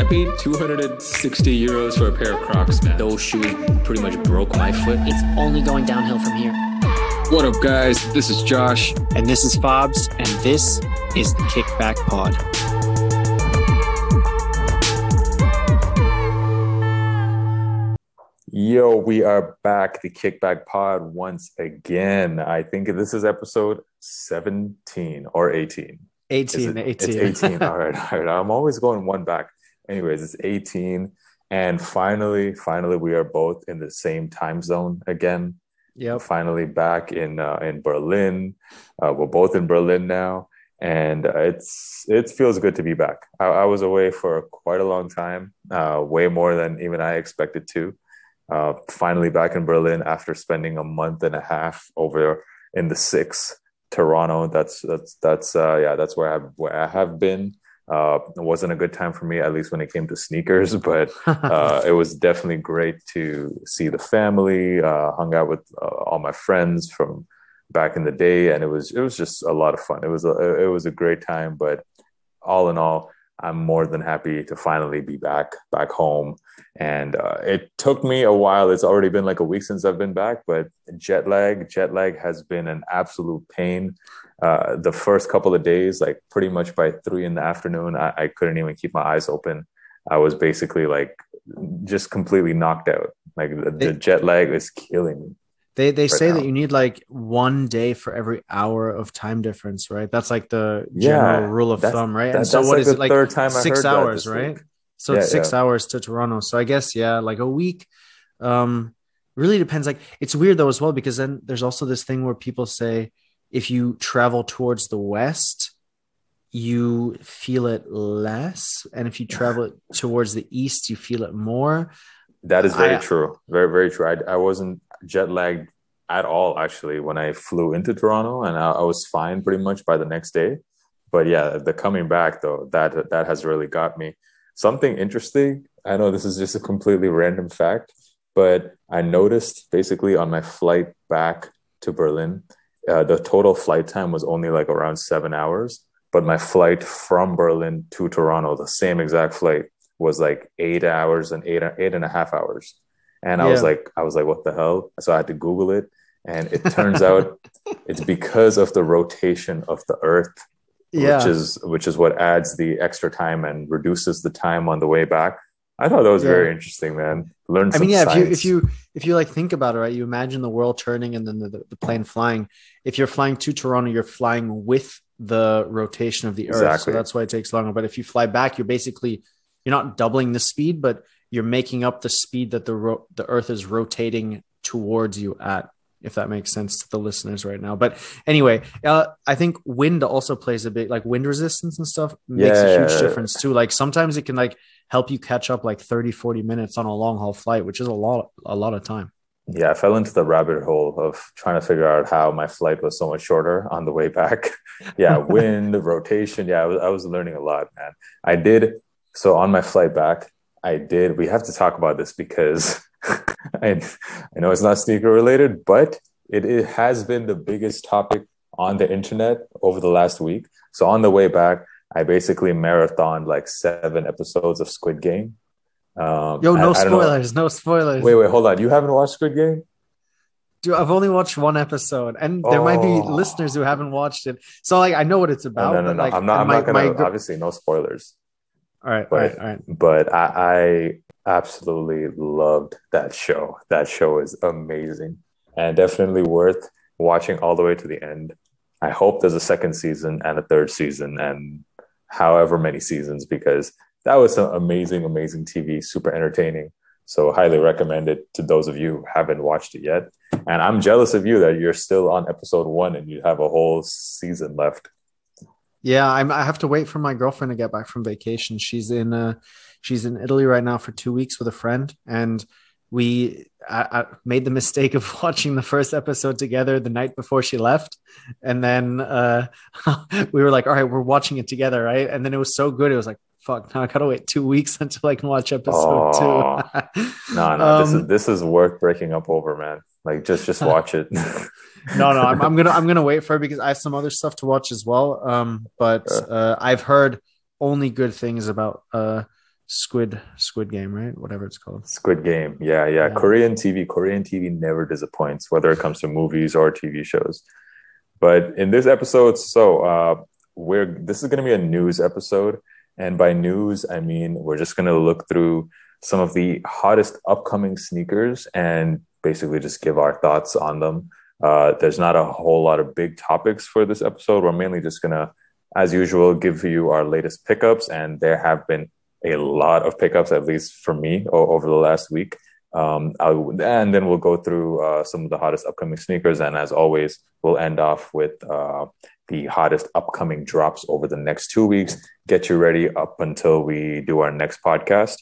paid 260 euros for a pair of Crocs, man. Those shoes pretty much broke my foot. It's only going downhill from here. What up, guys? This is Josh. And this is Fobs, and this is the Kickback Pod. Yo, we are back, the Kickback Pod, once again. I think this is episode 17 or 18. 18. It's 18. All right. I'm always going one back. Anyways, it's 18. And finally, we are both in the same time zone again. Yep. Finally back in Berlin. We're both in Berlin now. And it feels good to be back. I was away for quite a long time, way more than even I expected to. Finally back in Berlin after spending a month and a half over in the 6th, Toronto. That's where I have been. It wasn't a good time for me, at least when it came to sneakers, but it was definitely great to see the family, hung out with all my friends from back in the day, and it was just a lot of fun. It was a great time, but all in all, I'm more than happy to finally be back home. And it took me a while. It's already been like a week since I've been back, but jet lag has been an absolute pain. The first couple of days, like pretty much by 3 p.m, I couldn't even keep my eyes open. I was basically like just completely knocked out. Like the jet lag is killing me. They say that you need like 1 day for every hour of time difference, right? That's like the general rule of thumb, right? And so what is it, like 6 hours, right? So it's 6 hours to Toronto. So I guess, like a week really depends. Like it's weird though as well, because then there's also this thing where people say if you travel towards the west, you feel it less. And if you travel towards the east, you feel it more. That is very true. Very, very true. I wasn't jet lagged at all, actually, when I flew into Toronto, and I was fine pretty much by the next day. But yeah, the coming back, though, that has really got me. Something interesting, I know this is just a completely random fact, but I noticed basically on my flight back to Berlin, the total flight time was only like around 7 hours. But my flight from Berlin to Toronto, the same exact flight, was like 8 hours and eight and a half hours. And I was like, what the hell? So I had to Google it. And it turns out it's because of the rotation of the Earth, which is what adds the extra time and reduces the time on the way back. I thought that was very interesting, man. Learn some science. If you like think about it, right? You imagine the world turning and then the plane flying. If you're flying to Toronto, you're flying with the rotation of the Earth. Exactly. So that's why it takes longer. But if you fly back, you're not doubling the speed, but you're making up the speed that the Earth is rotating towards you at, if that makes sense to the listeners right now. But anyway, I think wind also plays a bit, like wind resistance and stuff makes a huge difference too. Like sometimes it can like help you catch up like 30-40 minutes on a long haul flight, which is a lot of time. Yeah, I fell into the rabbit hole of trying to figure out how my flight was so much shorter on the way back. Yeah, wind, rotation. Yeah, I was learning a lot, man. I did. So on my flight back, we have to talk about this because I know it's not sneaker related, but it has been the biggest topic on the internet over the last week. So on the way back, I basically marathoned like 7 episodes of Squid Game. No spoilers. Wait, hold on. You haven't watched Squid Game? Dude, I've only watched 1 episode, and there might be listeners who haven't watched it. So like, I know what it's about. No. Like, I'm not going to, obviously no spoilers. All right. But I absolutely loved that show. That show is amazing and definitely worth watching all the way to the end. I hope there's a 2nd season and a 3rd season and however many seasons, because that was some amazing TV, super entertaining. So highly recommend it to those of you who haven't watched it yet. And I'm jealous of you that you're still on episode 1 and you have a whole season left. Yeah, I have to wait for my girlfriend to get back from vacation. She's in Italy right now for 2 weeks with a friend, and I made the mistake of watching the first episode together the night before she left, and then we were like, all right, we're watching it together, right? And then it was so good, it was like, fuck, now I gotta wait 2 weeks until I can watch episode 2. No, this is worth breaking up over, man. Like just watch it. No, I'm gonna wait for it because I have some other stuff to watch as well. But I've heard only good things about Squid Game, right? Whatever it's called. Squid Game. Yeah. Korean TV never disappoints, whether it comes to movies or TV shows. But in this episode, this is going to be a news episode. And by news, I mean, we're just going to look through some of the hottest upcoming sneakers and basically just give our thoughts on them. There's not a whole lot of big topics for this episode. We're mainly just going to, as usual, give you our latest pickups. And there have been a lot of pickups, at least for me, over the last week. And then we'll go through some of the hottest upcoming sneakers. And as always, we'll end off with the hottest upcoming drops over the next 2 weeks. Get you ready up until we do our next podcast.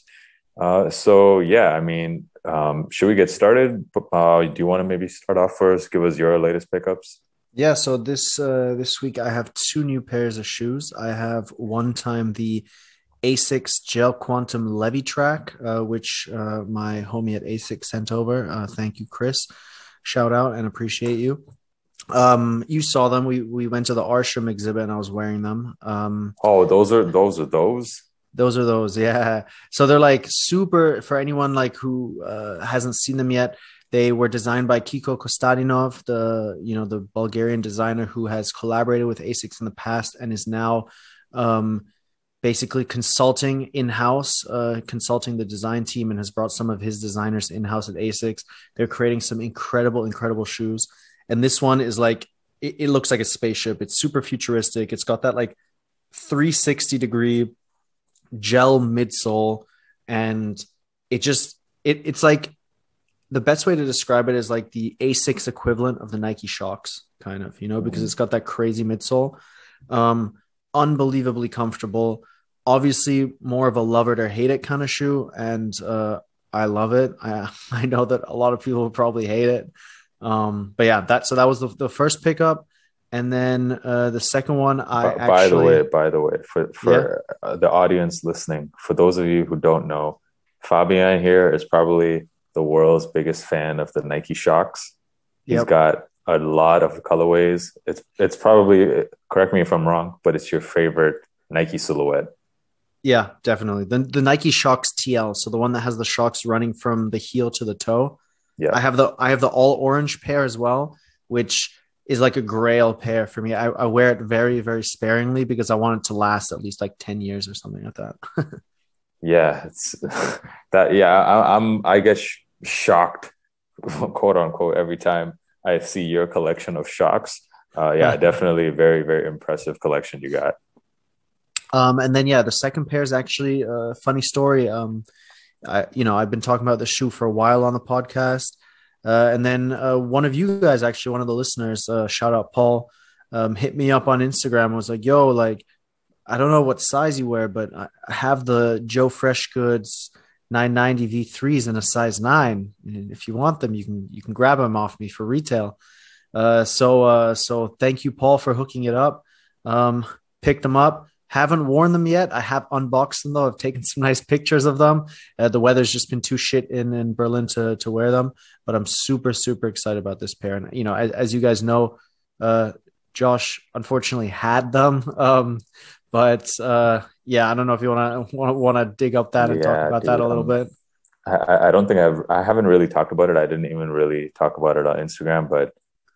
Should we get started? Do you want to maybe start off first? Give us your latest pickups. Yeah, so this week I have 2 new pairs of shoes. I have one time the ASICS Gel Quantum Levy Track, which my homie at ASICS sent over. Thank you, Chris. Shout out and appreciate you. You saw them. We went to the Arsham exhibit and I was wearing them. Those are those. Those are those, yeah. So they're like super for anyone like who hasn't seen them yet. They were designed by Kiko Kostadinov, the Bulgarian designer who has collaborated with ASICS in the past and is now basically consulting in-house, consulting the design team, and has brought some of his designers in-house at ASICS. They're creating some incredible shoes. And this one is like, it looks like a spaceship. It's super futuristic. It's got that like 360-degree gel midsole, and it's like, the best way to describe it is like the ASICS equivalent of the Nike Shox, kind of, because it's got that crazy midsole. Unbelievably comfortable. Obviously more of a love it or hate it kind of shoe, and I love it. I know that a lot of people will probably hate it. But yeah, that was the first pickup. And then the second one, by the way, for the audience listening, for those of you who don't know, Fabian here is probably the world's biggest fan of the Nike Shox. He's got a lot of colorways. It's probably, correct me if I'm wrong, but it's your favorite Nike silhouette. Yeah, definitely. The Nike Shox TL, so the one that has the Shox running from the heel to the toe. Yeah, I have the all orange pair as well, which is like a grail pair for me. I wear it very, very sparingly because I want it to last at least like 10 years or something like that. Yeah, it's that. Yeah, I get shocked, quote unquote, every time I see your collection of Shox. Definitely very, very impressive collection you got. And then the second pair is actually a funny story. I've been talking about the shoe for a while on the podcast. And then one of you guys, actually, one of the listeners, shout out Paul, hit me up on Instagram and was like, yo, like, I don't know what size you wear, but I have the Joe Freshgoods 990 V3s in a size 9. And if you want them, you can grab them off me for retail. So thank you, Paul, for hooking it up. Picked them up. Haven't worn them yet. I have unboxed them though. I've taken some nice pictures of them. The weather's just been too shit in Berlin to wear them, but I'm super, super excited about this pair. And, as you guys know, Josh unfortunately had them. But I don't know if you want to dig up that and talk about that a little bit. I don't think I haven't really talked about it. I didn't even really talk about it on Instagram, but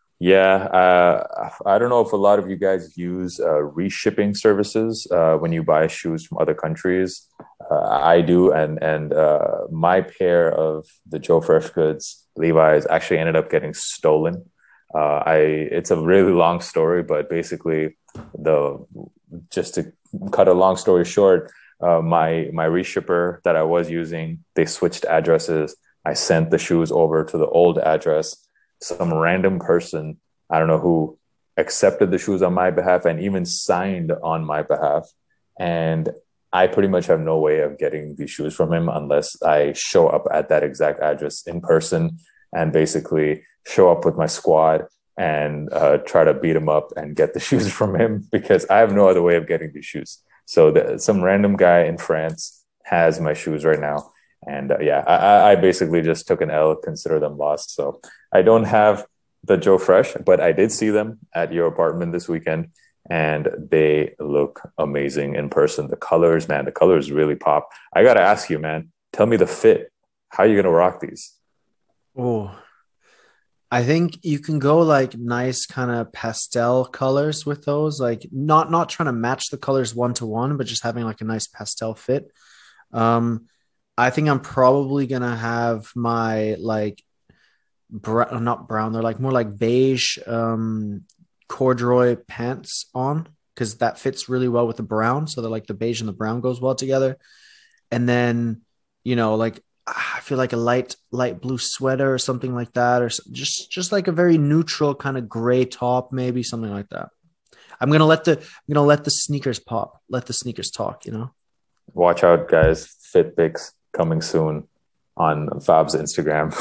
I don't know if a lot of you guys use reshipping services when you buy shoes from other countries. I do, and my pair of the Joe Freshgoods Levi's actually ended up getting stolen. It's a really long story, but basically, just to cut a long story short, my reshipper that I was using, they switched addresses. I sent the shoes over to the old address. Some random person, I don't know who, accepted the shoes on my behalf and even signed on my behalf. And I pretty much have no way of getting these shoes from him unless I show up at that exact address in person and basically show up with my squad and try to beat him up and get the shoes from him, because I have no other way of getting these shoes. So some random guy in France has my shoes right now. And I basically just took an L, consider them lost. So I don't have the Joe Fresh, but I did see them at your apartment this weekend. and they look amazing in person. The colors, man, the colors really pop. I got to ask you, man, tell me the fit. How are you going to rock these? Oh, I think you can go like nice kind of pastel colors with those, like not trying to match the colors one to one, but just having like a nice pastel fit. Um, I think I'm probably gonna have my like not brown, they're like more like beige corduroy pants on because that fits really well with the brown. So they're like the beige and the brown goes well together. And then, like I feel like a light blue sweater or something like that, or just like a very neutral kind of gray top, maybe something like that. I'm gonna let the sneakers pop, let the sneakers talk. Watch out, guys! Fit pics coming soon on Fab's Instagram.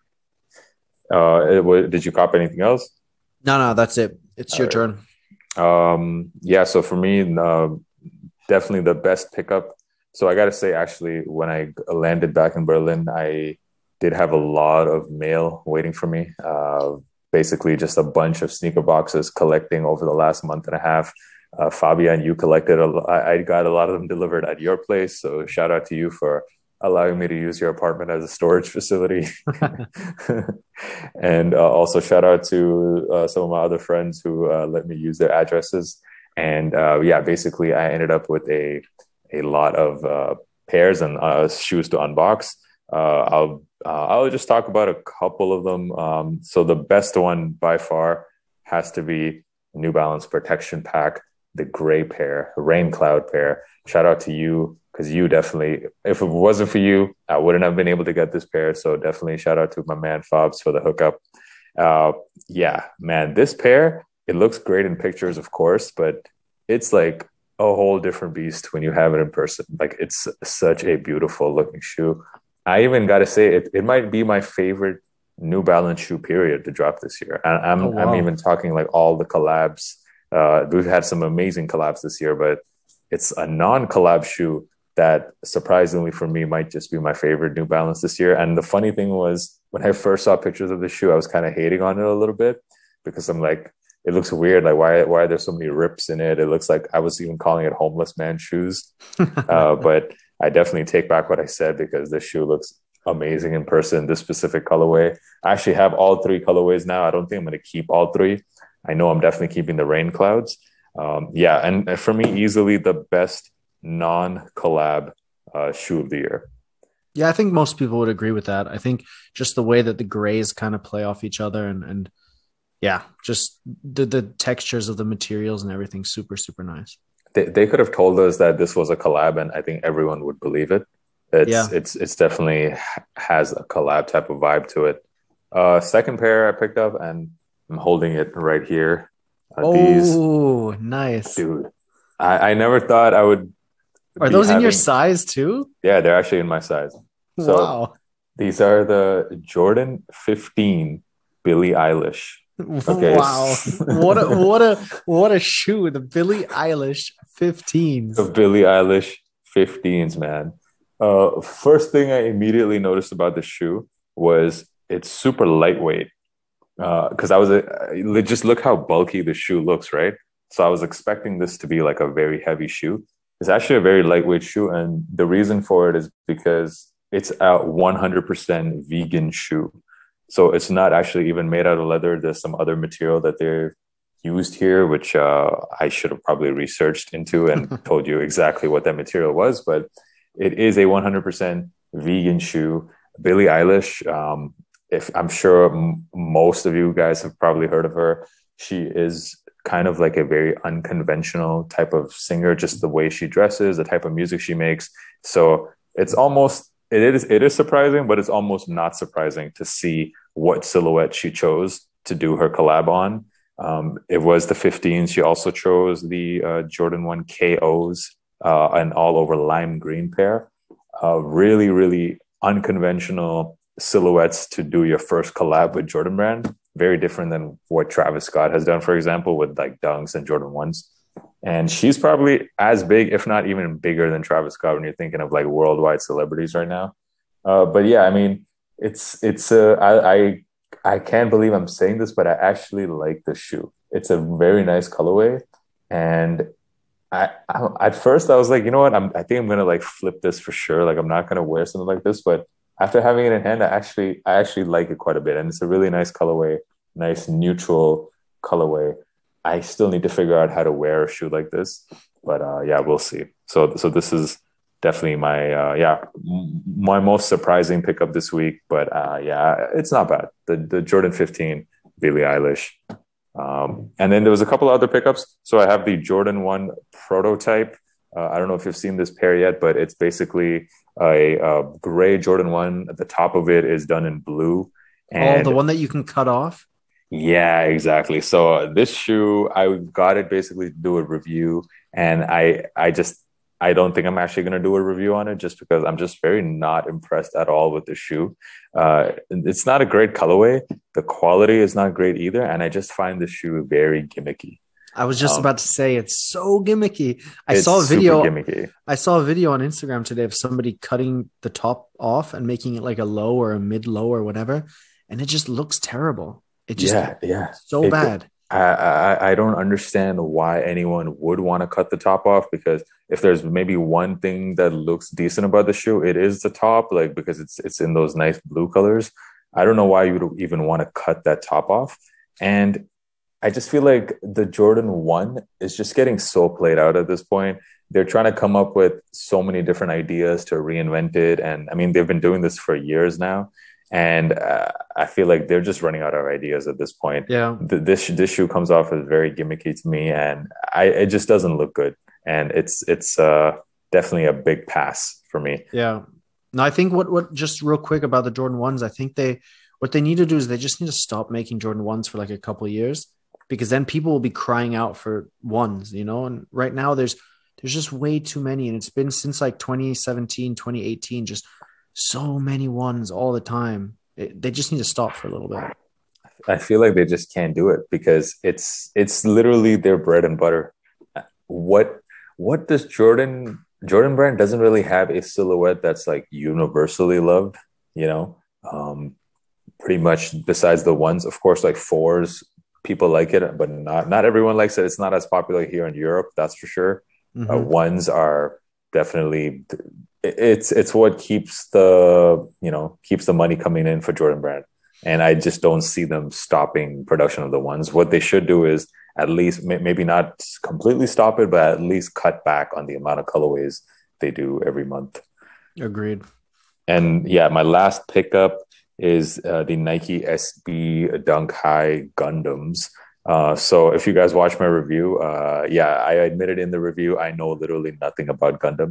Did you cop anything else? No, that's it. It's your turn. Yeah. So for me, definitely the best pickup. So I got to say, actually, when I landed back in Berlin, I did have a lot of mail waiting for me. Basically, just a bunch of sneaker boxes collecting over the last month and a half. Fabian, you collected I got a lot of them delivered at your place. So shout out to you for allowing me to use your apartment as a storage facility. And also shout out to some of my other friends who let me use their addresses. And yeah, basically I ended up with a lot of pairs and shoes to unbox. I'll just talk about a couple of them. So the best one by far has to be New Balance Protection Pack, the gray pair, rain cloud pair. Shout out to you, because you definitely, if it wasn't for you, I wouldn't have been able to get this pair. So definitely shout out to my man Fabs for the hookup. Yeah, man, this pair, it looks great in pictures, of course, but it's like a whole different beast when you have it in person. Like, it's such a beautiful looking shoe. I even got to say, it might be my favorite New Balance shoe period to drop this year. I'm even talking like all the collabs. We've had some amazing collabs this year, but it's a non-collab shoe that surprisingly for me might just be my favorite New Balance this year. And the funny thing was, when I first saw pictures of the shoe, I was kind of hating on it a little bit because I'm like, it looks weird. Like, why are there so many rips in it? It looks like I was even calling it homeless man shoes. But I definitely take back what I said, because this shoe looks amazing in person, this specific colorway. I actually have all three colorways now. I don't think I'm going to keep all three. I know I'm definitely keeping the rain clouds. Yeah, and for me, easily the best non-collab shoe of the year. Yeah, I think most people would agree with that. I think just the way that the grays kind of play off each other and yeah, just the textures of the materials and everything, super, super nice. They could have told us that this was a collab, and I think everyone would believe it. It's definitely has a collab type of vibe to it. Second pair I picked up, and I'm holding it right here. Nice, dude. I never thought I would. Are those in your size too? Yeah, they're actually in my size. So wow. These are the Jordan 15 Billie Eilish. Okay. Wow. what a shoe. The Billie Eilish 15s. The Billie Eilish 15s, man. First thing I immediately noticed about the shoe was it's super lightweight. Because just look how bulky the shoe looks, right? So I was expecting this to be like a very heavy shoe. It's actually a very lightweight shoe. And the reason for it is because it's a 100% vegan shoe. So it's not actually even made out of leather. There's some other material that they're used here, which I should have probably researched into and told you exactly what that material was. But it is a 100% vegan shoe. Billie Eilish, if I'm sure most of you guys have probably heard of her. She is kind of like a very unconventional type of singer, just the way she dresses, the type of music she makes. So it's almost, it is surprising, but it's almost not surprising to see what silhouette she chose to do her collab on. It was the 15s. She also chose the Jordan 1 KOs, an all over lime green pair. Really, really unconventional silhouettes to do your first collab with Jordan Brand. Very different than what Travis Scott has done, for example, with like Dunks and Jordan 1s. And she's probably as big, if not even bigger than Travis Scott when you're thinking of like worldwide celebrities right now. But yeah, I mean, I can't believe I'm saying this, but I actually like the shoe. It's a very nice colorway. And at first I was like, you know what? I think I'm gonna like flip this for sure. Like I'm not gonna wear something like this. But after having it in hand, I actually like it quite a bit, and it's a really nice colorway, nice neutral colorway. I still need to figure out how to wear a shoe like this, but yeah, we'll see. So this is definitely my my most surprising pickup this week. But yeah, it's not bad. The Jordan 15 Billie Eilish. And then there was a couple other pickups. So I have the Jordan 1 prototype. I don't know if you've seen this pair yet, but it's basically a gray Jordan 1. The top of it is done in blue. And the one that you can cut off? Yeah, exactly. So this shoe, I got it basically to do a review. And I don't think I'm actually going to do a review on it just because I'm just very not impressed at all with the shoe. It's not a great colorway. The quality is not great either. And I just find the shoe very gimmicky. I was just about to say it's so gimmicky. I saw a video on Instagram today of somebody cutting the top off and making it like a low or a mid low or whatever. And it just looks terrible. It just so bad. I don't understand why anyone would want to cut the top off, because if there's maybe one thing that looks decent about the shoe, it is the top, like because it's in those nice blue colors. I don't know why you would even want to cut that top off. And I just feel like the Jordan 1 is just getting so played out at this point. They're trying to come up with so many different ideas to reinvent it. And I mean, they've been doing this for years now. And I feel like they're just running out of ideas at this point. Yeah, this shoe comes off as very gimmicky to me, and it just doesn't look good. And it's definitely a big pass for me. Yeah. No, I think what just real quick about the Jordan 1s, I think what they need to do is they just need to stop making Jordan 1s for like a couple of years, because then people will be crying out for 1s, you know. And right now there's just way too many, and it's been since like 2017, 2018, just so many 1s all the time. They just need to stop for a little bit. I feel like they just can't do it because it's literally their bread and butter. What does Jordan brand doesn't really have a silhouette that's like universally loved, you know? Pretty much besides the 1s, of course, like 4s, people like it, but not everyone likes it. It's not as popular here in Europe, that's for sure. Mm-hmm. 1s are definitely, it's what keeps the money coming in for Jordan brand. And I just don't see them stopping production of the 1s. What they should do is at least maybe not completely stop it, but at least cut back on the amount of colorways they do every month. Agreed. And yeah, my last pickup is the Nike SB Dunk High Gundams. So if you guys watch my review, I admitted in the review, I know literally nothing about Gundam.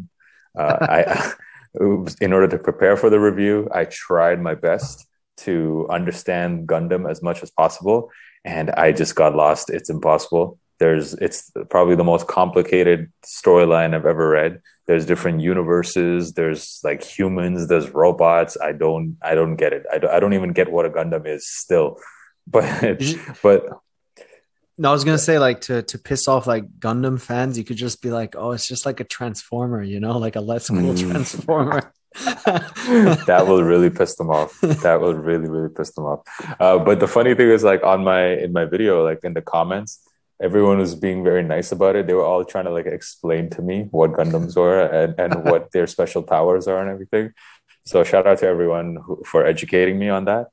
In order to prepare for the review, I tried my best to understand Gundam as much as possible, and I just got lost. It's impossible. It's probably the most complicated storyline I've ever read. There's different universes. There's like humans. There's robots. I don't get it. I don't even get what a Gundam is still. But no, I was gonna say, like, to piss off like Gundam fans, you could just be like, "Oh, it's just like a transformer, you know, like a less cool transformer." That will really piss them off. That will really, really piss them off. But the funny thing is, like in my video, like in the comments, everyone was being very nice about it. They were all trying to like explain to me what Gundams were and what their special powers are and everything. So shout out to everyone for educating me on that.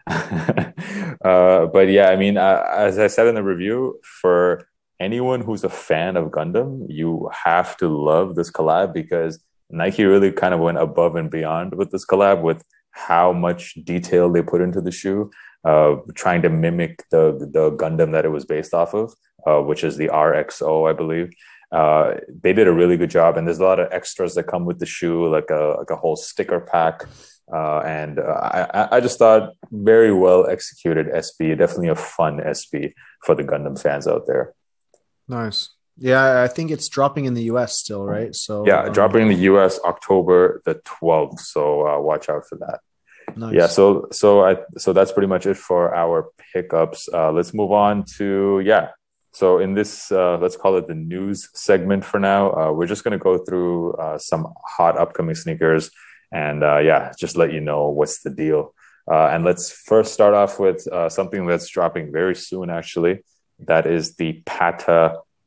But yeah, I mean, as I said in the review, for anyone who's a fan of Gundam, you have to love this collab, because Nike really kind of went above and beyond with this collab, with how much detail they put into the shoe, trying to mimic the Gundam that it was based off of, which is the RXO, I believe. They did a really good job, and there's a lot of extras that come with the shoe, like a whole sticker pack. And I just thought very well executed SB, definitely a fun SB for the Gundam fans out there. Nice. Yeah, I think it's dropping in the US still, right? So yeah, dropping in the US October the 12th. So watch out for that. Nice. Yeah, so that's pretty much it for our pickups. Let's move on to So in this, let's call it the news segment for now. We're just going to go through some hot upcoming sneakers. And just let you know what's the deal. And let's first start off with something that's dropping very soon, actually. That is the Pata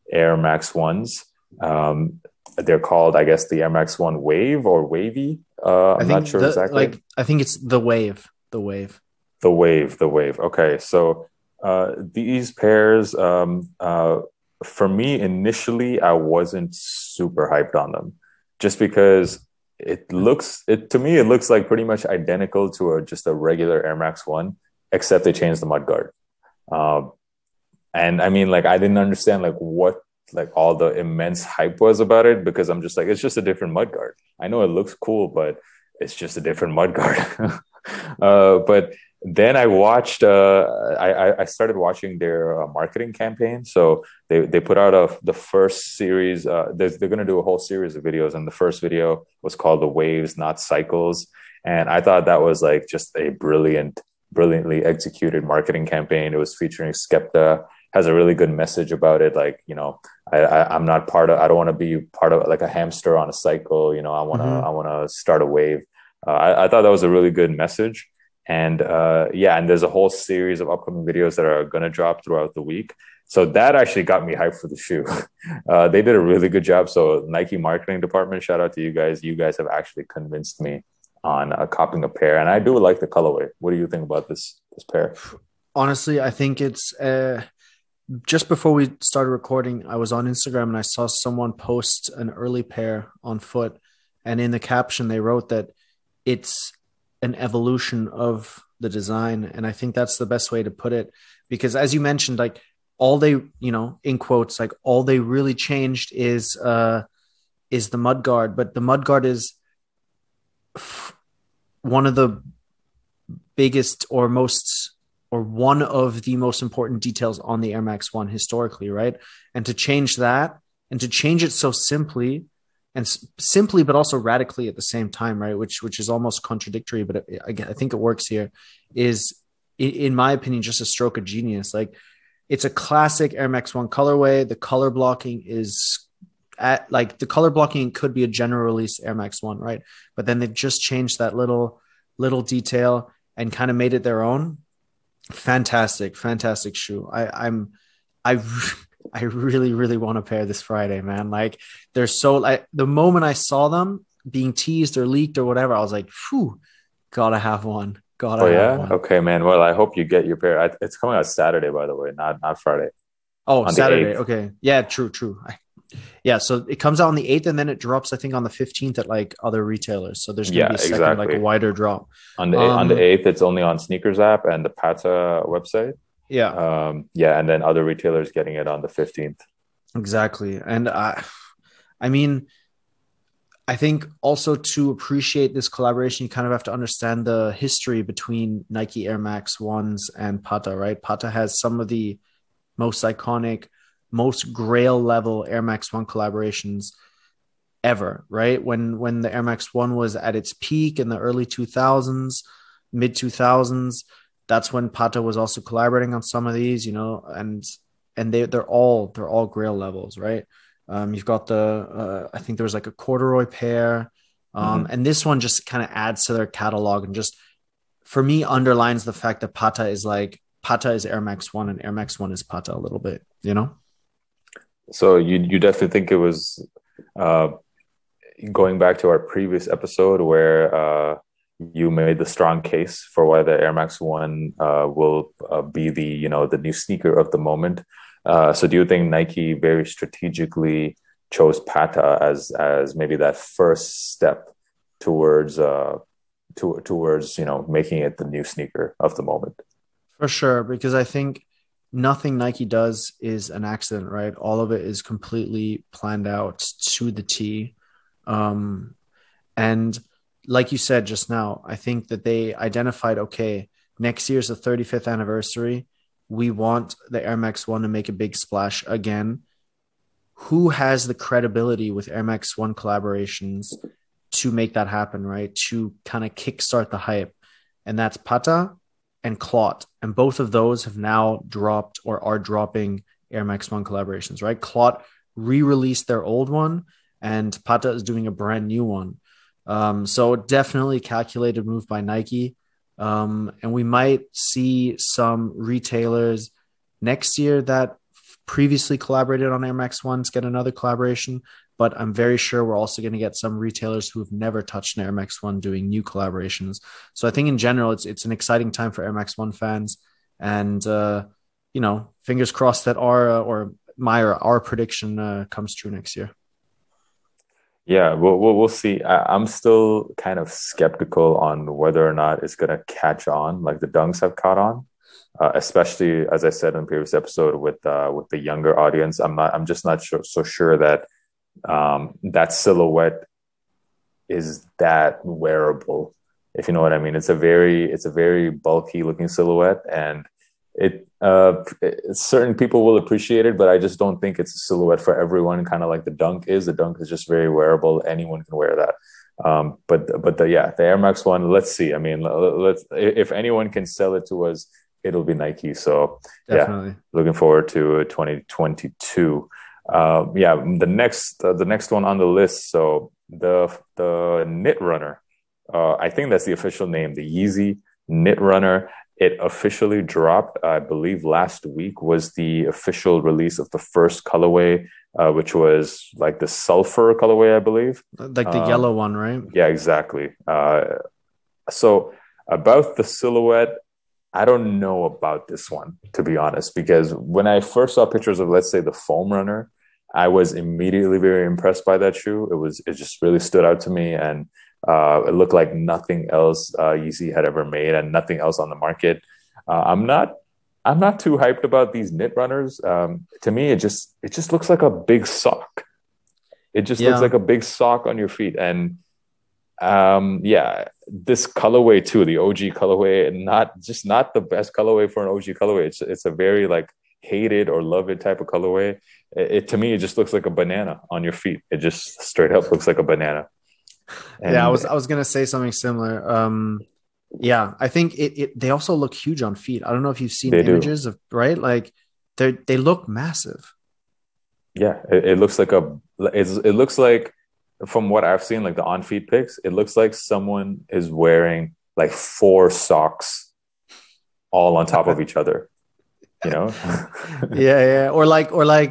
Air Max 1s. They're called, I guess, the Air Max 1 Wave or Wavy. I'm not sure exactly. I think it's the Wave. The Wave. The Wave. Okay, so these pairs, for me initially, I wasn't super hyped on them, just because it looks like pretty much identical to just a regular Air Max 1, except they changed the mudguard. And I mean, like, I didn't understand what all the immense hype was about it, because I'm just like, it's just a different mudguard. I know it looks cool, but it's just a different mudguard. But then I watched, I started watching their marketing campaign. So they put out the first series. They're going to do a whole series of videos. And the first video was called The Waves, Not Cycles. And I thought that was like just a brilliantly executed marketing campaign. It was featuring Skepta, has a really good message about it. Like, I'm not I don't want to be part of like a hamster on a cycle. I want to start a wave. I thought that was a really good message. And and there's a whole series of upcoming videos that are going to drop throughout the week. So that actually got me hyped for the shoe. They did a really good job. So Nike marketing department, shout out to you guys. You guys have actually convinced me on copying a pair. And I do like the colorway. What do you think about this pair? Honestly, I think it's just before we started recording, I was on Instagram and I saw someone post an early pair on foot. And in the caption, they wrote that it's an evolution of the design. And I think that's the best way to put it, because as you mentioned, like all they, in quotes, like all they really changed is the mudguard, but the mudguard is one of the biggest or one of the most important details on the Air Max 1 historically, right? And to change that and to change it so simply, but also radically at the same time, right? Which is almost contradictory, but I think it works here, is, in my opinion, just a stroke of genius. Like, it's a classic Air Max 1 colorway. The color blocking the color blocking could be a general release Air Max 1, right? But then they've just changed that little detail and kind of made it their own. Fantastic shoe. I really, really want a pair this Friday, man. Like, they're so, the moment I saw them being teased or leaked or whatever, I was like, phew, gotta have one. One. Okay, man. Well, I hope you get your pair. It's coming out Saturday, by the way, not Friday. Oh, on Saturday. Okay. Yeah, true. So it comes out on the 8th and then it drops, I think, on the 15th at like other retailers. So there's going to be a second, like a wider drop. On the 8th, it's only on Sneakers app and the Pata website. Yeah. And then other retailers getting it on the 15th. Exactly. And I mean, I think also to appreciate this collaboration, you kind of have to understand the history between Nike Air Max 1s and Pata, right? Pata has some of the most iconic, most grail level Air Max 1 collaborations ever, right? When the Air Max 1 was at its peak in the early 2000s, mid 2000s, that's when Pata was also collaborating on some of these, and they're all grail levels, right? You've got I think there was like a corduroy pair, and this one just kind of adds to their catalog and just, for me, underlines the fact that Pata is Air Max 1 and Air Max 1 is Pata a little bit, So you definitely think it was, going back to our previous episode where you made the strong case for why the Air Max 1 will be the new sneaker of the moment. So do you think Nike very strategically chose Pata as maybe that first step towards making it the new sneaker of the moment? For sure, because I think nothing Nike does is an accident, right? All of it is completely planned out to the T. And like you said just now, I think that they identified, okay, next year's the 35th anniversary. We want the Air Max 1 to make a big splash again. Who has the credibility with Air Max 1 collaborations to make that happen, right? To kind of kickstart the hype. And that's Pata and Clot. And both of those have now dropped or are dropping Air Max 1 collaborations, right? Clot re-released their old one and Pata is doing a brand new one. So definitely calculated move by Nike. And we might see some retailers next year that previously collaborated on Air Max 1s get another collaboration, but I'm very sure we're also going to get some retailers who have never touched an Air Max 1 doing new collaborations. So I think in general, it's an exciting time for Air Max 1 fans. And, fingers crossed that our prediction comes true next year. Yeah, we'll see. I'm still kind of skeptical on whether or not it's going to catch on like the Dunks have caught on, especially as I said in the previous episode with the younger audience. I'm just not so sure that that silhouette is that wearable, if you know what I mean. It's a very bulky looking silhouette, and certain people will appreciate it, but I just don't think it's a silhouette for everyone. Kind of like the Dunk is. The Dunk is just very wearable. Anyone can wear that. But the Air Max 1. Let's see. I mean, if anyone can sell it to us, it'll be Nike. So definitely. Looking forward to 2022. The next one on the list. So the Knit Runner. I think that's the official name. The Yeezy Knit Runner. It officially dropped, I believe last week was the official release of the first colorway, which was like the sulfur colorway, I believe. Like the yellow one, right? Yeah, exactly. So about the silhouette, I don't know about this one, to be honest, because when I first saw pictures of, let's say, the Foam Runner, I was immediately very impressed by that shoe. It just really stood out to me, and it looked like nothing else Yeezy had ever made, and nothing else on the market. I'm not too hyped about these Knit Runners. To me, it just looks like a big sock. It just looks like a big sock on your feet, and this colorway too, the OG colorway, not the best colorway for an OG colorway. It's a very like hated or love it type of colorway. To me, it just looks like a banana on your feet. It just straight up looks like a banana. And I was gonna say something similar. I think they also look huge on feet. I don't know if you've seen images of, right? Like they look massive. Yeah, it looks like it looks like, from what I've seen, like the on feet pics, it looks like someone is wearing like 4 socks all on top of each other. You know? yeah. Or like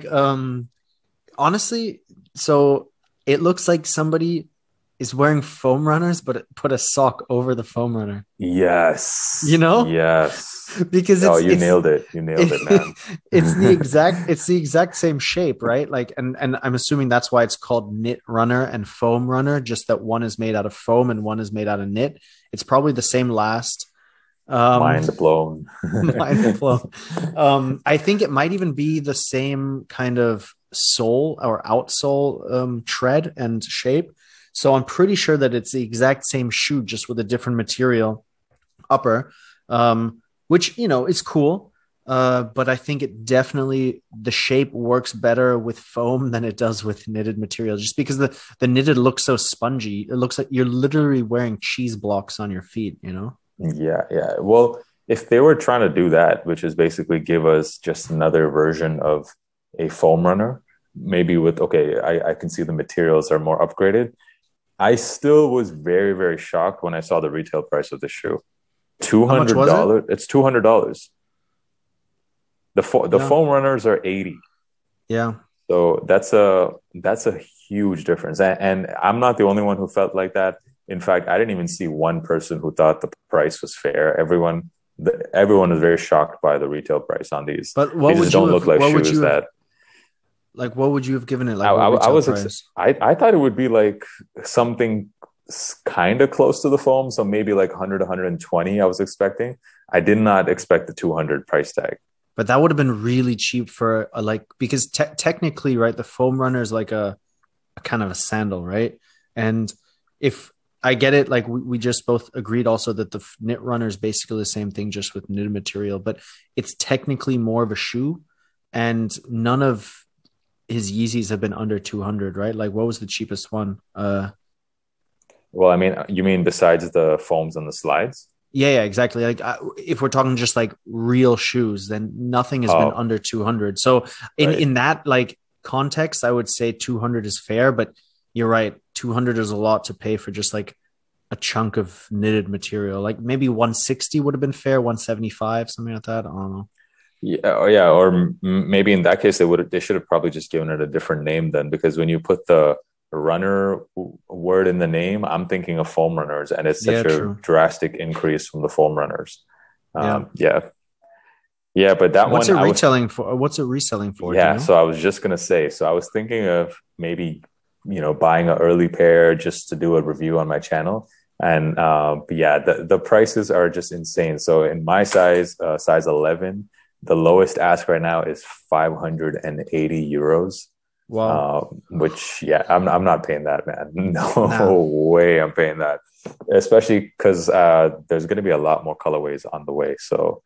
honestly, so it looks like somebody is wearing Foam Runners, but put a sock over the Foam Runner. Yes. You know? Yes. Because you nailed it. You nailed it, man. It's the exact same shape, right? Like, and I'm assuming that's why it's called Knit Runner and Foam Runner, just that one is made out of foam and one is made out of knit. It's probably the same last. Mind blown. Mind blown. I think it might even be the same kind of sole or outsole tread and shape. So I'm pretty sure that it's the exact same shoe, just with a different material upper, which, is cool. But I think the shape works better with foam than it does with knitted material, just because the knitted looks so spongy. It looks like you're literally wearing cheese blocks on your feet, Yeah. Well, if they were trying to do that, which is basically give us just another version of a Foam Runner, maybe with, I can see the materials are more upgraded. I still was very, very shocked when I saw the retail price of the shoe. $200. It's $200. The Foam Runners are $80. Yeah. So that's a huge difference. And I'm not the only one who felt like that. In fact, I didn't even see one person who thought the price was fair. Everyone is very shocked by the retail price on these. But what would don't look like shoes that. Like, what would you have given it? Like, I thought it would be like something kind of close to the foam, so maybe like 100, 120. I was expecting. I did not expect the 200 price tag. But that would have been really cheap for because technically, right, the Foam Runner is like a kind of a sandal, right? And if I get it, like we just both agreed also that the Knit Runner is basically the same thing, just with knitted material, but it's technically more of a shoe, and none of his Yeezys have been under 200, right? Like, what was the cheapest one? Well, I mean, you mean besides the foams and the slides? Yeah, exactly. Like, if we're talking just like real shoes, then nothing has been under 200. So in that like context, I would say 200 is fair, but you're right. 200 is a lot to pay for just like a chunk of knitted material. Like maybe 160 would have been fair, 175, something like that. I don't know. Yeah, or maybe in that case they should have probably just given it a different name then, because when you put the runner word in the name, I'm thinking of foam runners, and it's such a drastic increase from the foam runners. Yeah, but that what's one it retailing for? What's it reselling for? Yeah, so I was just gonna say, so I was thinking of maybe buying an early pair just to do a review on my channel. And but yeah, the prices are just insane. So in my size 11, the lowest ask right now is 580 euros. Wow. Which I'm not paying that, man. No way I'm paying that. Especially because there's going to be a lot more colorways on the way. So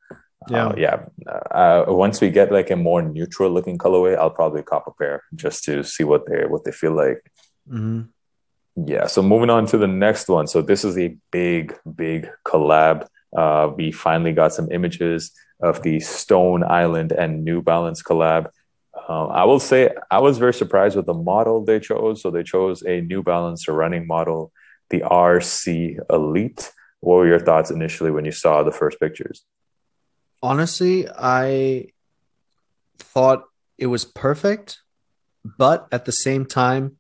once we get like a more neutral looking colorway, I'll probably cop a pair just to see what they feel like. Mm-hmm. Yeah, so moving on to the next one. So this is a big collab. We finally got some images of the Stone Island and New Balance collab. I will say I was very surprised with the model they chose. So they chose a New Balance running model, the RC Elite. What were your thoughts initially when you saw the first pictures? Honestly, I thought it was perfect, but at the same time,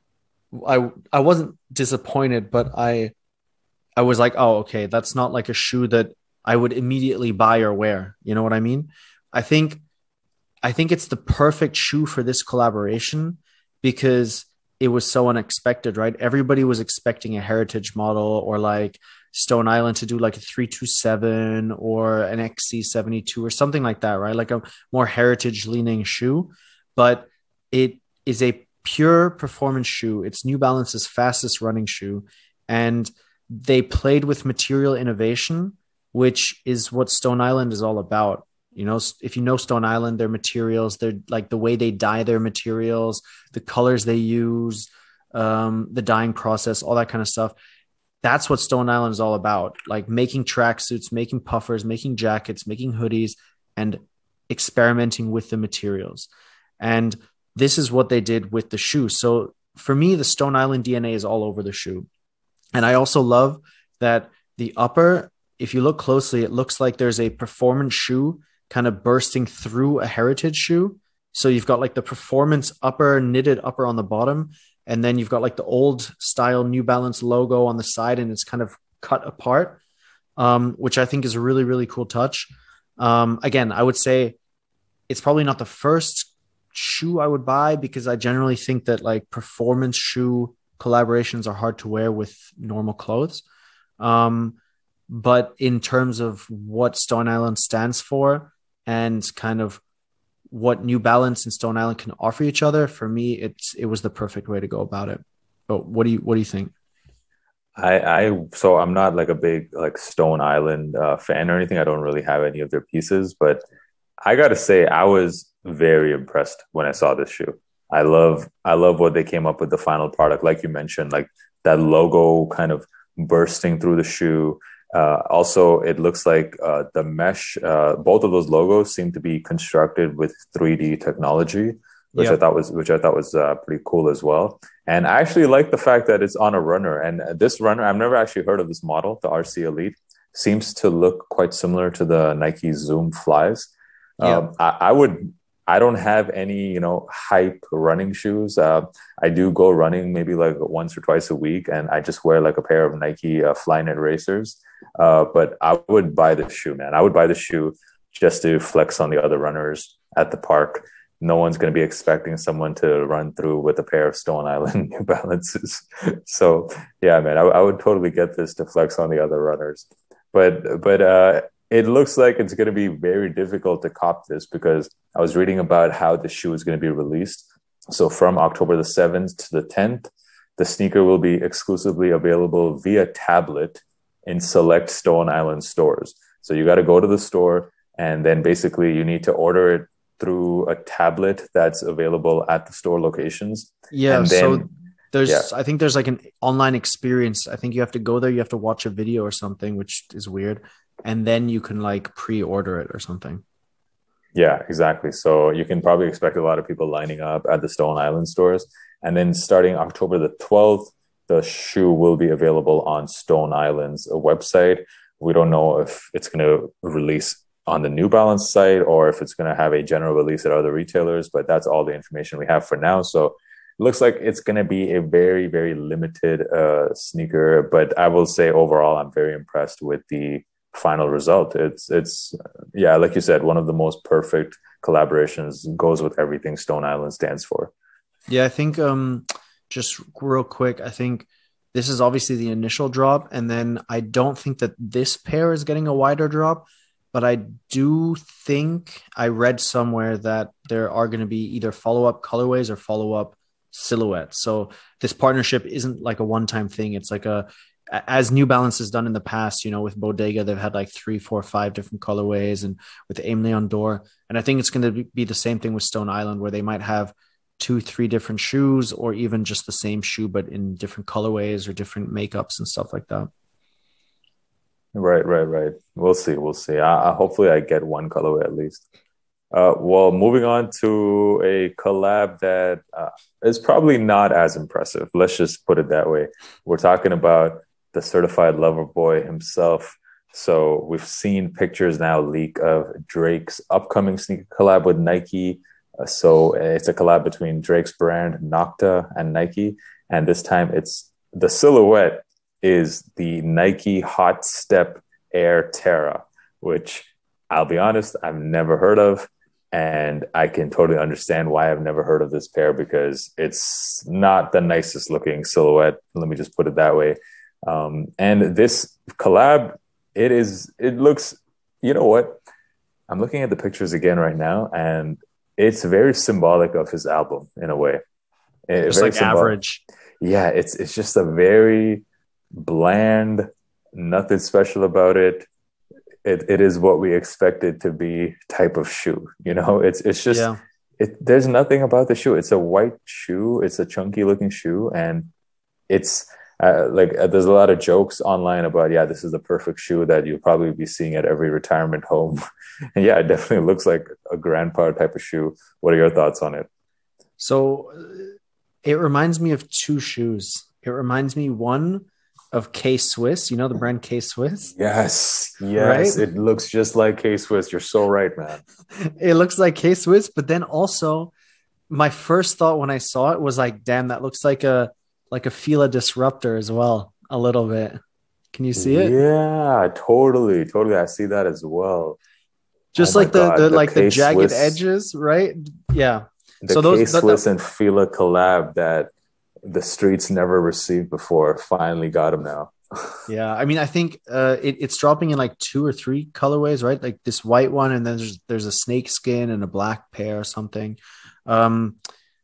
I wasn't disappointed, but I was like, oh, okay, that's not like a shoe that I would immediately buy or wear. You know what I mean? I think it's the perfect shoe for this collaboration because it was so unexpected, right? Everybody was expecting a heritage model or like Stone Island to do like a 327 or an XC72 or something like that, right? Like a more heritage leaning shoe, but it is a pure performance shoe. It's New Balance's fastest running shoe. And they played with material innovation, which is what Stone Island is all about. You know, if you know Stone Island, their materials, they're like the way they dye their materials, the colors they use, the dyeing process, all that kind of stuff. That's what Stone Island is all about. Like making tracksuits, making puffers, making jackets, making hoodies, and experimenting with the materials. And this is what they did with the shoe. So for me, the Stone Island DNA is all over the shoe. And I also love that the upper, if you look closely, it looks like there's a performance shoe kind of bursting through a heritage shoe. So you've got like the performance upper, knitted upper on the bottom. And then you've got like the old style New Balance logo on the side, and it's kind of cut apart, which I think is a really, really cool touch. Again, I would say it's probably not the first shoe I would buy because I generally think that like performance shoe collaborations are hard to wear with normal clothes. But in terms of what Stone Island stands for and kind of what New Balance and Stone Island can offer each other, for me, it was the perfect way to go about it. But what do you think? So I'm not like a big like Stone Island fan or anything. I don't really have any of their pieces, but I gotta say I was very impressed when I saw this shoe. I love what they came up with the final product. Like you mentioned, like that logo kind of bursting through the shoe. Also, it looks like the mesh, both of those logos seem to be constructed with 3D technology, which I thought was pretty cool as well. And I actually like the fact that it's on a runner. And this runner, I've never actually heard of this model, the RC Elite, seems to look quite similar to the Nike Zoom Flies. I don't have any, hype running shoes. I do go running maybe like once or twice a week, and I just wear like a pair of Nike Flyknit racers. But I would buy the shoe, man. I would buy the shoe just to flex on the other runners at the park. No one's going to be expecting someone to run through with a pair of Stone Island New Balances. So yeah, man, I would totally get this to flex on the other runners. But it looks like it's going to be very difficult to cop this because I was reading about how the shoe is going to be released. So from October the 7th to the 10th, the sneaker will be exclusively available via tablet in select Stone Island stores. So you got to go to the store, and then basically you need to order it through a tablet that's available at the store locations. Yeah. And then, I think there's like an online experience. I think you have to go there. You have to watch a video or something, which is weird. And then you can like pre-order it or something. Yeah, exactly. So you can probably expect a lot of people lining up at the Stone Island stores. And then starting October the 12th, the shoe will be available on Stone Island's website. We don't know if it's going to release on the New Balance site or if it's going to have a general release at other retailers, but that's all the information we have for now. So it looks like it's going to be a very, very limited sneaker, but I will say overall, I'm very impressed with the final result. It's yeah, like you said, one of the most perfect collaborations, goes with everything Stone Island stands for. Yeah, I think just real quick, I think this is obviously the initial drop, and then I don't think that this pair is getting a wider drop, but I do think I read somewhere that there are going to be either follow-up colorways or follow-up silhouettes. So this partnership isn't like a one-time thing. It's like as New Balance has done in the past, you know, with Bodega, they've had like 3, 4, 5 different colorways, and with Aime Leon Dore. And I think it's going to be the same thing with Stone Island, where they might have 2, 3 different shoes, or even just the same shoe, but in different colorways or different makeups and stuff like that. Right. We'll see. Hopefully I get one colorway at least. Well, moving on to a collab that is probably not as impressive. Let's just put it that way. We're talking about the certified lover boy himself. So we've seen pictures now leak of Drake's upcoming sneaker collab with Nike. So it's a collab between Drake's brand Nocta and Nike. And this time it's the silhouette is the Nike Hot Step Air Terra, which I'll be honest, I've never heard of. And I can totally understand why I've never heard of this pair, because it's not the nicest looking silhouette. Let me just put it that way. And this collab, it looks, you know what? I'm looking at the pictures again right now, and it's very symbolic of his album in a way. It's like average. Yeah, it's just a very bland, nothing special about it. It is what we expect it to be type of shoe. You know, it's just, there's nothing about the shoe. It's a white shoe. It's a chunky looking shoe. And it's there's a lot of jokes online about, this is the perfect shoe that you'll probably be seeing at every retirement home. And it definitely looks like a grandpa type of shoe. What are your thoughts on it? So it reminds me of 2 shoes. It reminds me, one, of K-Swiss, you know the brand K-Swiss? Yes, right? It looks just like K-Swiss. You're so right, man. It looks like K-Swiss, but then also my first thought when I saw it was like, damn, that looks like a Fila Disruptor as well, a little bit. Can you see it? Yeah, totally. I see that as well. Just like the jagged edges, right? Yeah. The K-Swiss and Fila collab that the streets never received before finally got him now. Yeah, I mean, I think it's dropping in like 2 or 3 colorways, right? Like this white one, and then there's a snake skin and a black pair or something. I'm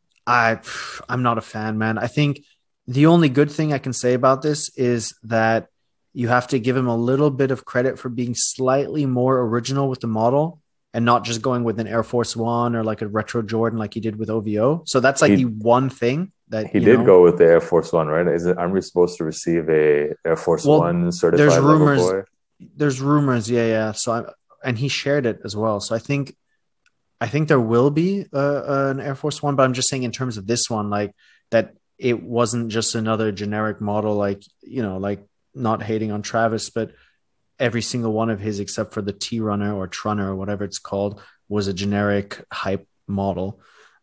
not a fan, man. I think the only good thing I can say about this is that you have to give him a little bit of credit for being slightly more original with the model, and not just going with an Air Force One or like a retro Jordan like he did with OVO. So that's like the one thing that he did go with the Air Force One, right? Aren't we supposed to receive a Air Force One certified lover boy? There's rumors, yeah. So and he shared it as well. So I think there will be an Air Force One, but I'm just saying in terms of this one, like that it wasn't just another generic model, like, you know, like not hating on Travis, but every single one of his, except for the T-Runner or Trunner or whatever it's called, was a generic hype model.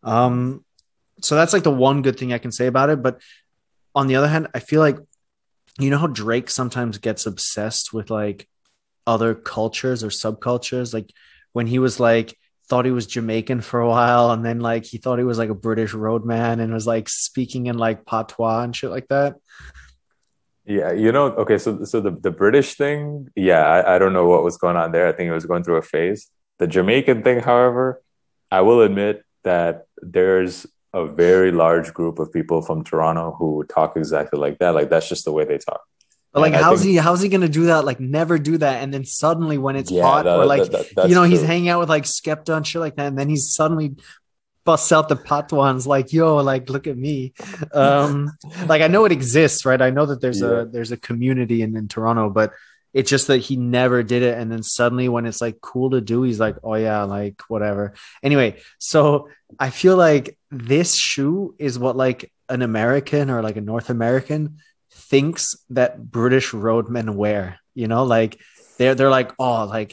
So that's like the one good thing I can say about it. But on the other hand, I feel like, you know how Drake sometimes gets obsessed with like other cultures or subcultures? Like when he was like, thought he was Jamaican for a while, and then like he thought he was like a British roadman and was like speaking in like patois and shit like that. Yeah, you know, okay, so the British thing, I don't know what was going on there. I think it was going through a phase. The Jamaican thing, however, I will admit that there's a very large group of people from Toronto who talk exactly like that. Like that's just the way they talk. But like, how's he going to do that? Like never do that. And then suddenly when it's hot, or like, you know, he's hanging out with like Skepta and shit like that. And then he's suddenly busts out the patois, like, yo, like, look at me. Like, I know it exists, right? I know that there's a community in Toronto, but it's just that he never did it. And then suddenly when it's like cool to do, he's like, oh yeah, like whatever. Anyway, so I feel like this shoe is what like an American or like a North American thinks that British roadmen wear, you know, like they're like, oh, like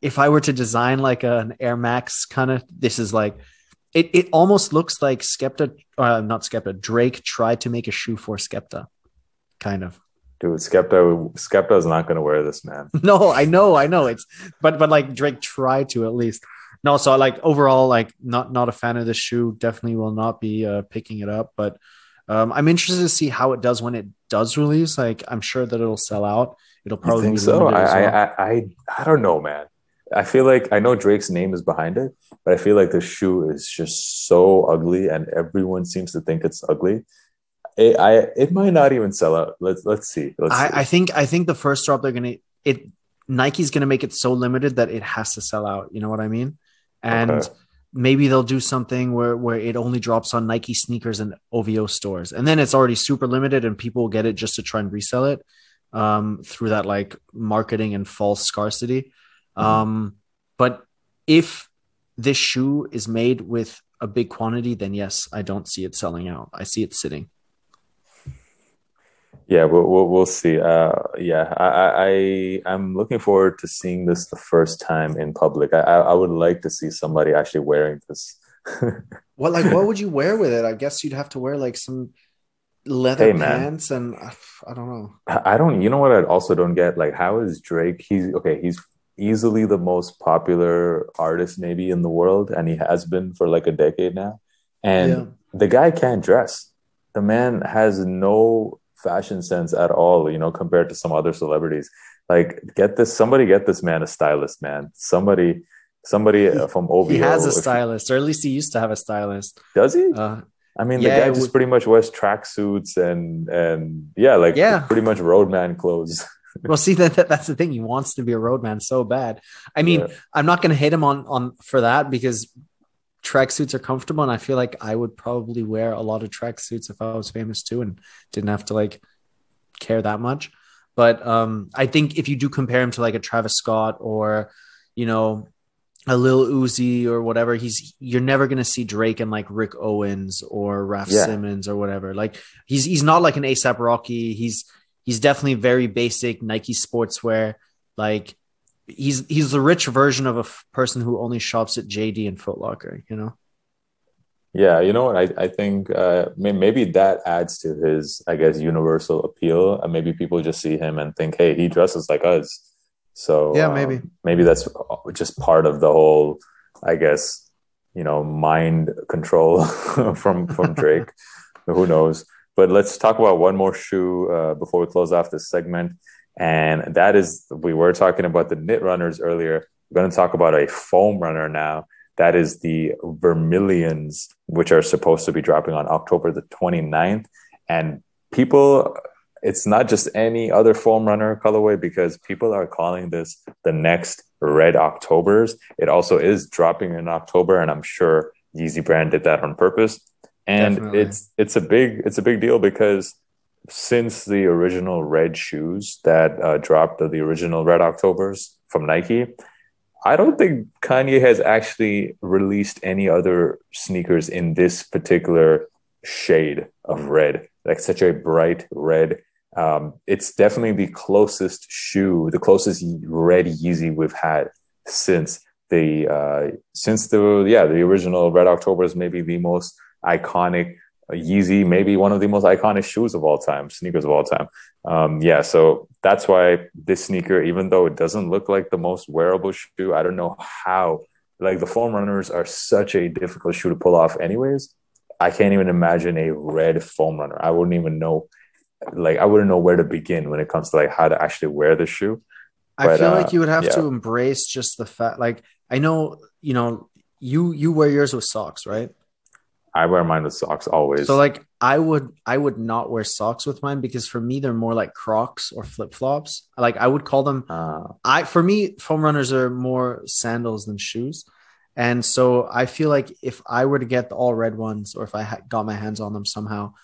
if I were to design like an Air Max kind of, this is like, it almost looks like not Skepta, Drake tried to make a shoe for Skepta, kind of. Dude, Skepta is not going to wear this, man. No, I know. It's, but like Drake tried to at least. No, so like overall, like not a fan of this shoe. Definitely will not be picking it up. But I'm interested to see how it does when it does release. Like I'm sure that it'll sell out. It'll probably be so. I don't know, man. I feel like I know Drake's name is behind it, but I feel like the shoe is just so ugly, and everyone seems to think it's ugly. It might not even sell out. Let's see. I think the first drop Nike's gonna make it so limited that it has to sell out. You know what I mean? And maybe they'll do something where it only drops on Nike sneakers and OVO stores, and then it's already super limited, and people will get it just to try and resell it through that like marketing and false scarcity. But if this shoe is made with a big quantity, then yes, I don't see it selling out. I see it sitting. Yeah, we'll see. I'm looking forward to seeing this the first time in public. I would like to see somebody actually wearing this. What would you wear with it? I guess you'd have to wear like some leather pants, and I don't know. You know what I also don't get? Like, how is Drake? He's easily the most popular artist maybe in the world, and he has been for like a decade now. And the guy can't dress. The man has no fashion sense at all, compared to some other celebrities. Like, somebody get this man a stylist, man. Somebody from OVO. He has a stylist, or at least he used to have a stylist. Does he? The guy just pretty much wears tracksuits and pretty much roadman clothes. Well, see, that's the thing. He wants to be a roadman so bad. I mean, I'm not going to hate him on for that, because tracksuits are comfortable, and I feel like I would probably wear a lot of tracksuits if I was famous too and didn't have to like care that much. But I think if you do compare him to like a Travis Scott or a Lil Uzi or whatever, you're never going to see Drake and like Rick Owens or Raf Simons or whatever. Like he's not like an A$AP Rocky. He's definitely very basic Nike sportswear. Like he's the rich version of a person who only shops at JD and Foot Locker, Yeah, you know what? I think maybe that adds to his, I guess, universal appeal. And maybe people just see him and think, hey, he dresses like us. So yeah, maybe that's just part of the whole, I guess, mind control from Drake. Who knows? But let's talk about one more shoe before we close off this segment. And that is, we were talking about the knit runners earlier. We're going to talk about a foam runner now. That is the Vermilions, which are supposed to be dropping on October the 29th. And people, it's not just any other foam runner colorway, because people are calling this the next Red Octobers. It also is dropping in October, and I'm sure Yeezy brand did that on purpose. And Definitely. it's a big deal, because since the original red shoes that dropped, the original Red Octobers from Nike, I don't think Kanye has actually released any other sneakers in this particular shade of red, like such a bright red. It's definitely the closest red Yeezy we've had since the original Red Octobers, maybe the most iconic Yeezy, maybe one of the most iconic shoes of all time, sneakers of all time. So that's why this sneaker, even though it doesn't look like the most wearable shoe, I don't know how, like, the foam runners are such a difficult shoe to pull off anyways. I can't even imagine a red foam runner. I wouldn't know where to begin when it comes to like how to actually wear the shoe. I feel like you would have to embrace just the fact, like, I know, you wear yours with socks, right? I wear mine with socks always. So like I would not wear socks with mine, because for me, they're more like Crocs or flip-flops. Like I would call them, for me, foam runners are more sandals than shoes. And so I feel like if I were to get the all red ones, or if I got my hands on them somehow,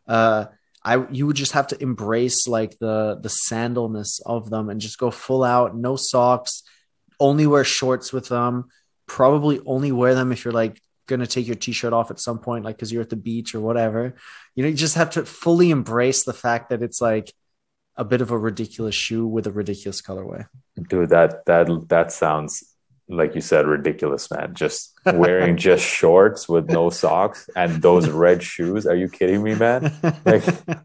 you would just have to embrace like the sandalness of them and just go full out, no socks, only wear shorts with them, probably only wear them if you're like going to take your t-shirt off at some point, like because you're at the beach or whatever. You just have to fully embrace the fact that it's like a bit of a ridiculous shoe with a ridiculous colorway. Dude, that sounds like you said, ridiculous, man. Just wearing just shorts with no socks and those red shoes. Are you kidding me, man? Like,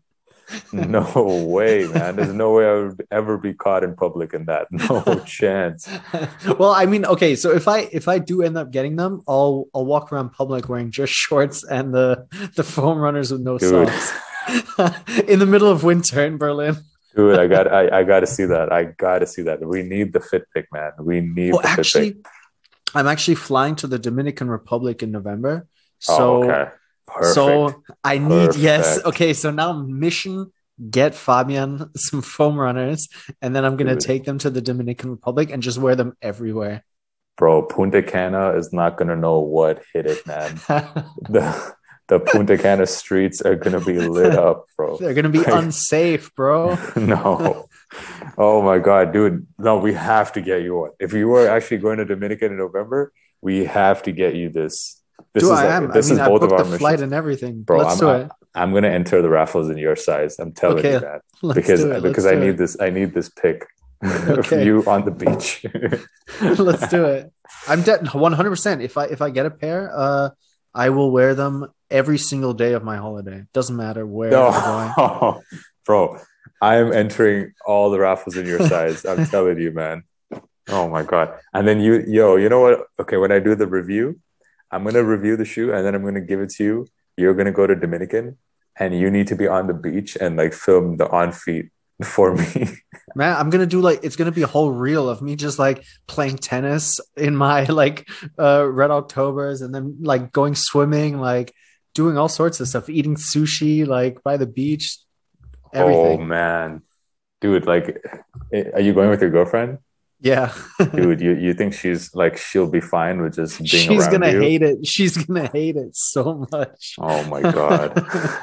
no way, man. There's no way I would ever be caught in public in that. No chance. Well, I mean, okay, so if I do end up getting them, I'll walk around public wearing just shorts and the foam runners with no socks in the middle of winter in Berlin. Dude, I got to see that. I got to see that. We need the fit pick, man. We need the fit pick. I'm actually flying to the Dominican Republic in November. So, okay. Perfect. So I need, yes. Okay. So now mission, get Fabian some foam runners, and then I'm going to take them to the Dominican Republic and just wear them everywhere. Bro, Punta Cana is not going to know what hit it, man. The Punta Cana streets are going to be lit up, bro. They're going to be unsafe, bro. No. Oh my God, dude. No, we have to get you one. If you were actually going to Dominican in November, we have to get you this. This is both of our missions. Flight and everything. Bro, I'm going to enter the raffles in your size. I'm telling you that. Because I need this pick of you on the beach. Let's do it. I'm 100%. If I get a pair, I will wear them every single day of my holiday. Doesn't matter where I'm going. Bro, I am entering all the raffles in your size. I'm telling you, man. Oh my God. And then you know what? Okay, when I do the review, I'm going to review the shoe and then I'm going to give it to you. You're going to go to Dominican and you need to be on the beach and like film the on feet for me. Man, I'm going to do it's going to be a whole reel of me just like playing tennis in my Red Octobers and then like going swimming, like doing all sorts of stuff, eating sushi, like by the beach, everything. Oh man, dude, like, are you going with your girlfriend? Yeah. Dude, you think she'll be fine with just being She's around you? She's gonna hate it. She's gonna hate it so much. Oh my God.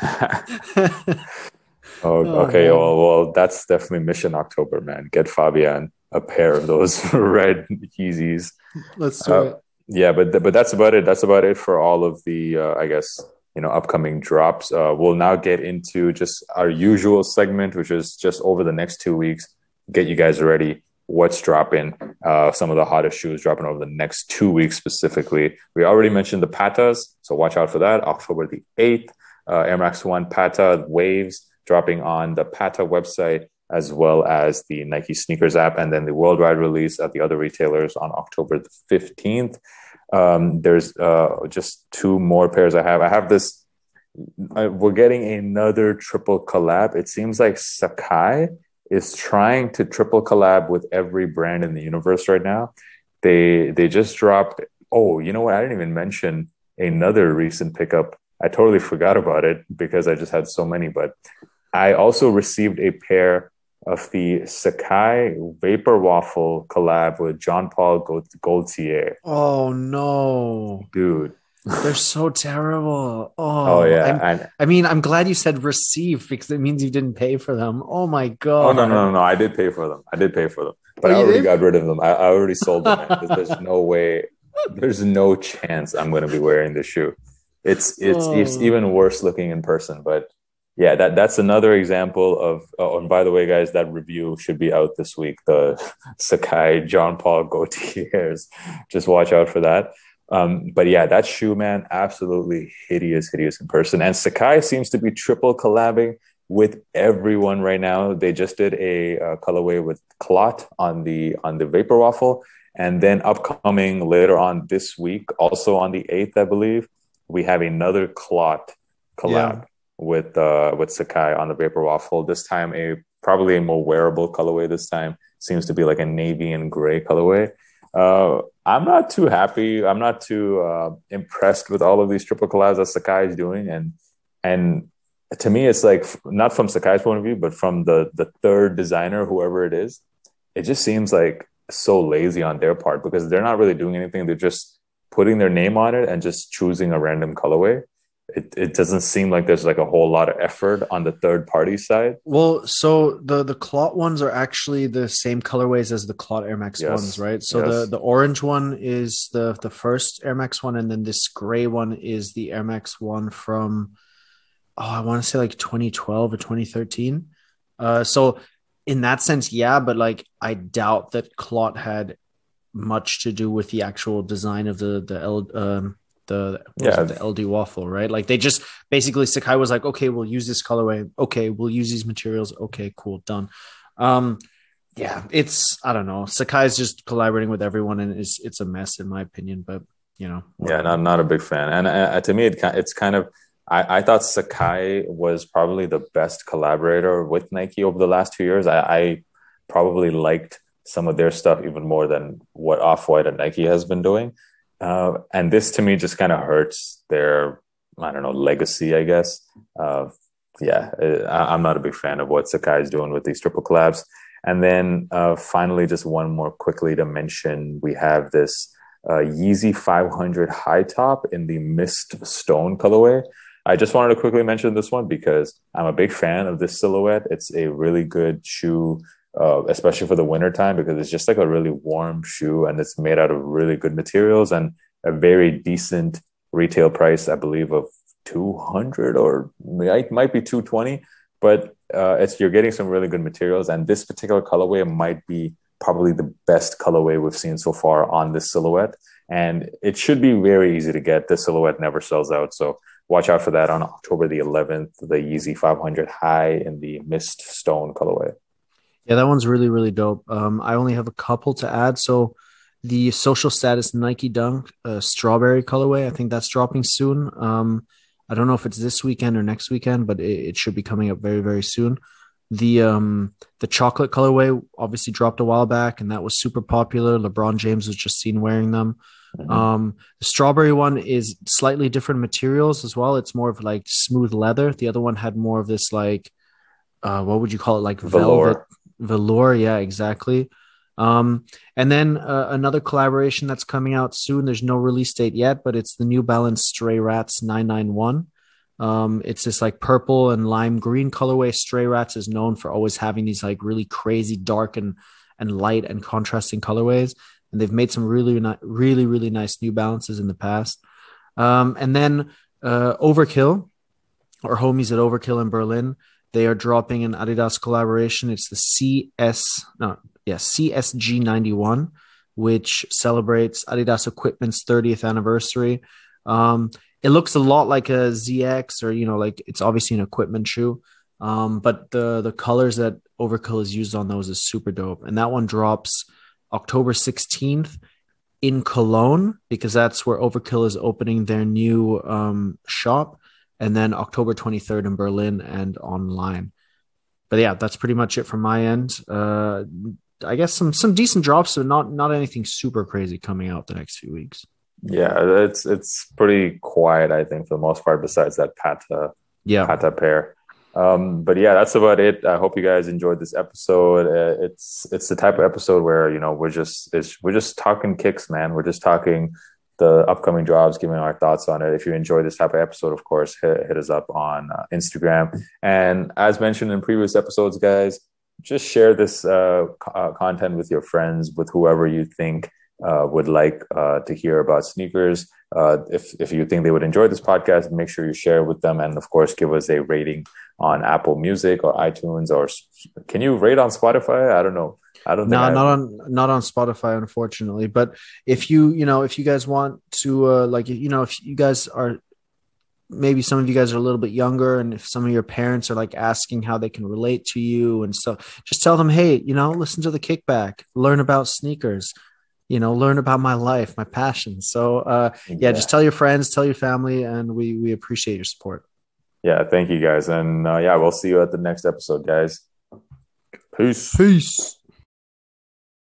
Okay. Well, that's definitely mission October, man. Get Fabian a pair of those red Yeezys. Let's do it. Yeah, but that's about it. That's about it for all of the, I guess, upcoming drops. We'll now get into just our usual segment, which is just over the next 2 weeks, get you guys ready. What's dropping? Some of the hottest shoes dropping over the next 2 weeks specifically. We already mentioned the Patas, so watch out for that. October the 8th, Air Max 1 Pata Waves dropping on the Pata website, as well as the Nike Sneakers app, and then the worldwide release at the other retailers on October the 15th. There's just 2 more pairs I have. I have this. We're getting another triple collab. It seems like Sacai is trying to triple collab with every brand in the universe right now. They just dropped. Oh, you know what? I didn't even mention another recent pickup. I totally forgot about it because I just had so many. But I also received a pair of the Sacai Vapor Waffle collab with Jean Paul Gaultier. Oh no, dude. They're so terrible. Oh yeah. I mean, I'm glad you said receive because it means you didn't pay for them. Oh my God. Oh no. I did pay for them. But I already got rid of them. I already sold them. There's no way. There's no chance I'm going to be wearing this shoe. It's even worse looking in person. But yeah, that's another example of. And by the way, guys, that review should be out this week. The Sacai Jean Paul Gaultiers. Just watch out for that. But yeah, that shoe, man, absolutely hideous in person. And Sacai seems to be triple collabing with everyone right now. They just did a colorway with Clot on the Vapor Waffle, and then upcoming later on this week, also on the 8th, I believe, we have another Clot collab with Sacai on the Vapor Waffle. This time, probably a more wearable colorway. This time seems to be like a navy and gray colorway. I'm not too happy. I'm not too impressed with all of these triple collabs that Sacai is doing. And to me, it's like, not from Sakai's point of view, but from the third designer, whoever it is, it just seems like so lazy on their part because they're not really doing anything. They're just putting their name on it and just choosing a random colorway. It doesn't seem like there's like a whole lot of effort on the third party side. Well, so the Clot ones are actually the same colorways as the Clot Air Max ones, right? So the orange one is the first Air Max one, and then this gray one is the Air Max one from I want to say like 2012 or 2013. So in that sense, yeah, but like I doubt that Clot had much to do with the actual design of the LD waffle, right? Like they just basically Sacai was like, okay, we'll use this colorway. Okay, we'll use these materials. Okay, cool, done. Yeah, it's I don't know. Sacai's just collaborating with everyone, and it's a mess in my opinion. But whatever. Yeah, not a big fan. And to me, it's kind of. I thought Sacai was probably the best collaborator with Nike over the last 2 years. I probably liked some of their stuff even more than what Off-White and Nike has been doing. And this to me just kind of hurts their, I don't know, legacy, I guess. I'm not a big fan of what Sacai is doing with these triple collabs. And then finally, just one more quickly to mention, we have this Yeezy 500 high top in the Mist Stone colorway. I just wanted to quickly mention this one because I'm a big fan of this silhouette. It's a really good shoe, especially for the winter time, because it's just like a really warm shoe and it's made out of really good materials and a very decent retail price, I believe, of $200 or it might be $220, but you're getting some really good materials. And this particular colorway might be probably the best colorway we've seen so far on this silhouette. And it should be very easy to get. This silhouette never sells out. So watch out for that on October the 11th, the Yeezy 500 high in the Mist Stone colorway. Yeah, that one's really, really dope. I only have a couple to add. So the Social Status Nike Dunk strawberry colorway, I think that's dropping soon. I don't know if it's this weekend or next weekend, but it should be coming up very, very soon. The chocolate colorway obviously dropped a while back, and that was super popular. LeBron James was just seen wearing them. Mm-hmm. The strawberry one is slightly different materials as well. It's more of like smooth leather. The other one had more of this like what would you call it, like velour. Yeah, exactly. And then another collaboration that's coming out soon. There's no release date yet, but it's the New Balance Stray Rats 991. It's this like purple and lime green colorway. Stray Rats is known for always having these like really crazy dark and light and contrasting colorways. And they've made some really nice New Balances in the past. And then Overkill, our homies at Overkill in Berlin, they are dropping an Adidas collaboration. It's the CSG91, which celebrates Adidas Equipment's 30th anniversary. It looks a lot like a ZX, or like it's obviously an equipment shoe, but the colors that Overkill is used on those is super dope. And that one drops October 16th in Cologne, because that's where Overkill is opening their new shop, and then October 23rd in Berlin and online. But yeah, that's pretty much it from my end. I guess some decent drops, so not anything super crazy coming out the next few weeks. Yeah, it's pretty quiet, I think, for the most part, besides that Pata pair. But yeah, that's about it. I hope you guys enjoyed this episode. It's the type of episode where we're just talking kicks, man. We're just talking the upcoming drops, giving our thoughts on it. If you enjoy this type of episode, of course, hit us up on Instagram. And as mentioned in previous episodes, guys, just share this content with your friends, with whoever you think would like to hear about sneakers. If you think they would enjoy this podcast, make sure you share with them, and of course give us a rating on Apple Music or iTunes, or can you rate on Spotify? I don't know. Not on Spotify, unfortunately. But if you guys want to if you guys are, maybe some of you guys are a little bit younger, and if some of your parents are like asking how they can relate to you and stuff, just tell them, hey, listen to the Kickback, learn about sneakers, learn about my life, my passion. So just tell your friends, tell your family, and we appreciate your support. Yeah, thank you guys. And we'll see you at the next episode, guys. Peace.